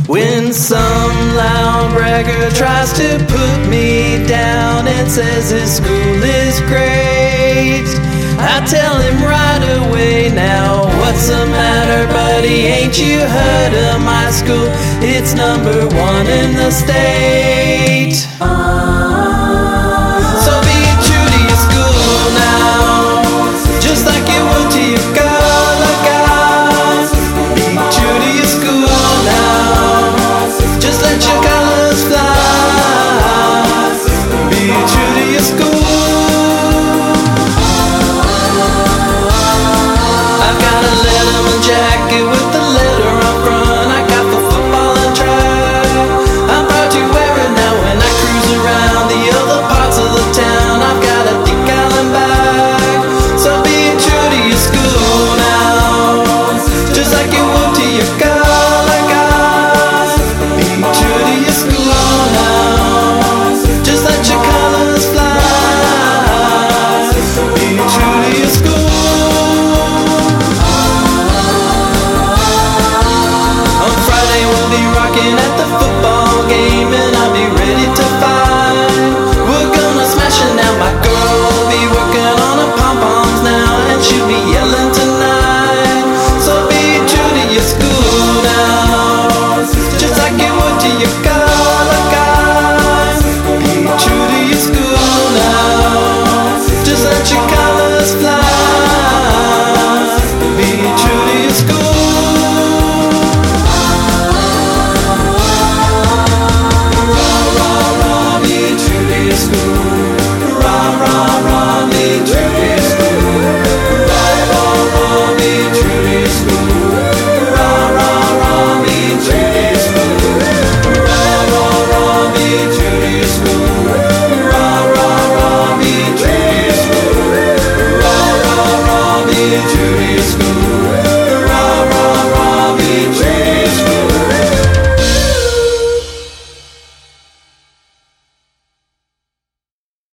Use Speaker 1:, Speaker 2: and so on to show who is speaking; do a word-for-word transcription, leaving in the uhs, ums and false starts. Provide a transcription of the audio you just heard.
Speaker 1: When some loud bragger tries to put me down and says his school is great, I tell him right away, now what's the matter, buddy? Ain't you heard of my school? It's number one in the state. So be true to your school now, just like you would to your color guys. Be true to your school now, just let your colors fly. Be true to your school. I've got a Letterman jacket with the letter on front. I got the football and track. I'm proud to wear it now when I cruise around the other parts of the town. I've got a decal and bag. So be true to your school now, just like you would to your color guys. Be true to your school now, just let your colors fly. Be true to your school. On Friday we'll be rocking at the football